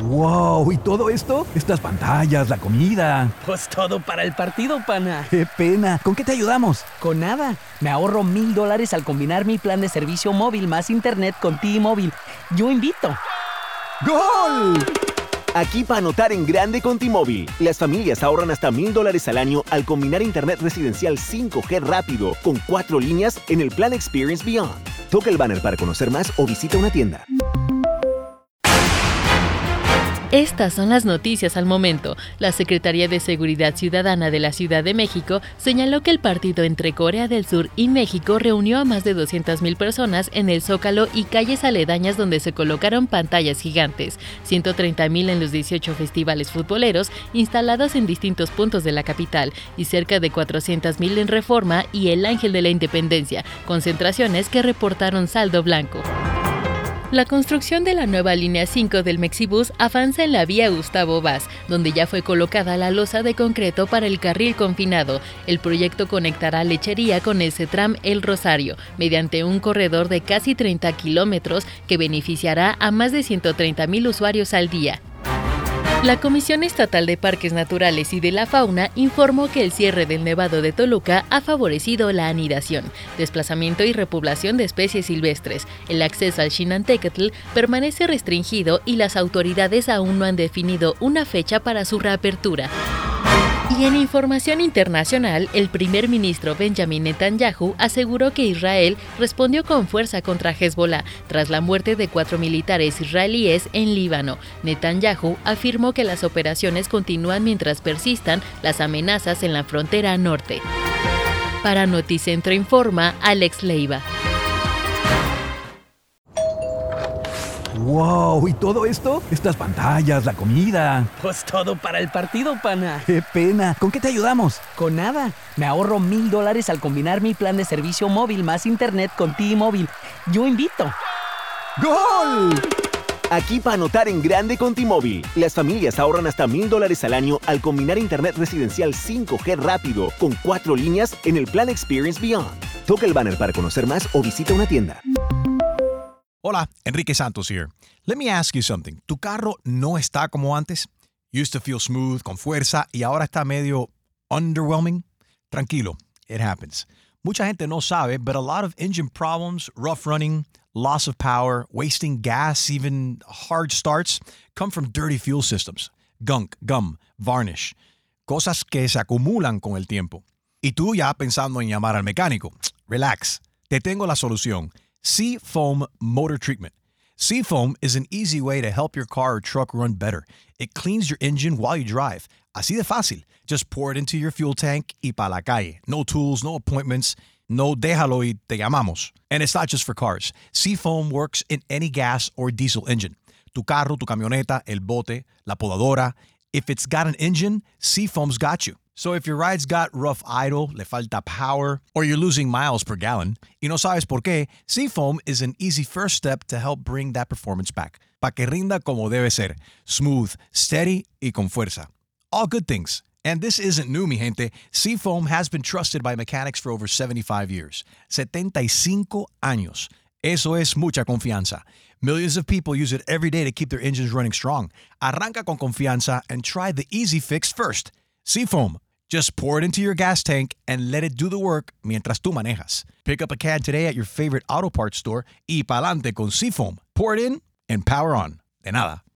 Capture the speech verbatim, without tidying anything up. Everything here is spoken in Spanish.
¡Wow! ¿Y todo esto? Estas pantallas, la comida. Pues todo para el partido, pana. ¡Qué pena! ¿Con qué te ayudamos? Con nada. Me ahorro mil dólares al combinar mi plan de servicio móvil más internet con T-Mobile. Yo invito. ¡Gol! Aquí para anotar en grande con T-Mobile. Las familias ahorran hasta mil dólares al año al combinar internet residencial cinco G rápido con cuatro líneas en el plan Experience Beyond. Toca el banner para conocer más o visita una tienda. Estas son las noticias al momento. La Secretaría de Seguridad Ciudadana de la Ciudad de México señaló que el partido entre Corea del Sur y México reunió a más de doscientas mil personas en el Zócalo y calles aledañas donde se colocaron pantallas gigantes, ciento treinta mil en los dieciocho festivales futboleros instalados en distintos puntos de la capital y cerca de cuatrocientas mil en Reforma y el Ángel de la Independencia, concentraciones que reportaron saldo blanco. La construcción de la nueva línea cinco del Mexibus avanza en la vía Gustavo Vaz, donde ya fue colocada la losa de concreto para el carril confinado. El proyecto conectará Lechería con el CETRAM El Rosario, mediante un corredor de casi treinta kilómetros que beneficiará a más de ciento treinta mil usuarios al día. La Comisión Estatal de Parques Naturales y de la Fauna informó que el cierre del Nevado de Toluca ha favorecido la anidación, desplazamiento y repoblación de especies silvestres. El acceso al Xinantecutl permanece restringido y las autoridades aún no han definido una fecha para su reapertura. Y en información internacional, el primer ministro Benjamin Netanyahu aseguró que Israel respondió con fuerza contra Hezbollah tras la muerte de cuatro militares israelíes en Líbano. Netanyahu afirmó que las operaciones continúan mientras persistan las amenazas en la frontera norte. Para Noticentro Informa, Alex Leiva. ¡Wow! ¿Y todo esto? Estas pantallas, la comida. Pues todo para el partido, pana. ¡Qué pena! ¿Con qué te ayudamos? Con nada. Me ahorro mil dólares al combinar mi plan de servicio móvil más internet con T-Mobile. Yo invito. ¡Gol! Aquí para anotar en grande con T-Mobile. Las familias ahorran hasta mil dólares al año al combinar internet residencial cinco G rápido con cuatro líneas en el plan Experience Beyond. Toca el banner para conocer más o visita una tienda. Hola, Enrique Santos here. Let me ask you something. ¿Tu carro no está como antes? Used to feel smooth, con fuerza, y ahora está medio underwhelming? Tranquilo, it happens. Mucha gente no sabe, but a lot of engine problems, rough running, loss of power, wasting gas, even hard starts, come from dirty fuel systems. Gunk, gum, varnish. Cosas que se acumulan con el tiempo. Y tú ya pensando en llamar al mecánico. Relax. Te tengo la solución. Seafoam Motor Treatment. Seafoam is an easy way to help your car or truck run better. It cleans your engine while you drive. Así de fácil. Just pour it into your fuel tank y pa la calle. No tools, no appointments. No déjalo y te llamamos. And it's not just for cars. Seafoam works in any gas or diesel engine. Tu carro, tu camioneta, el bote, la podadora. If it's got an engine, Seafoam's got you. So if your ride's got rough idle, le falta power, or you're losing miles per gallon, y no sabes por qué, Seafoam is an easy first step to help bring that performance back. Pa' que rinda como debe ser. Smooth, steady, y con fuerza. All good things. And this isn't new, mi gente. Seafoam has been trusted by mechanics for over seventy-five years. setenta y cinco años. Eso es mucha confianza. Millions of people use it every day to keep their engines running strong. Arranca con confianza and try the easy fix first. Seafoam. Just pour it into your gas tank and let it do the work mientras tú manejas. Pick up a can today at your favorite auto parts store y pa'lante con Seafoam. Pour it in and power on. De nada.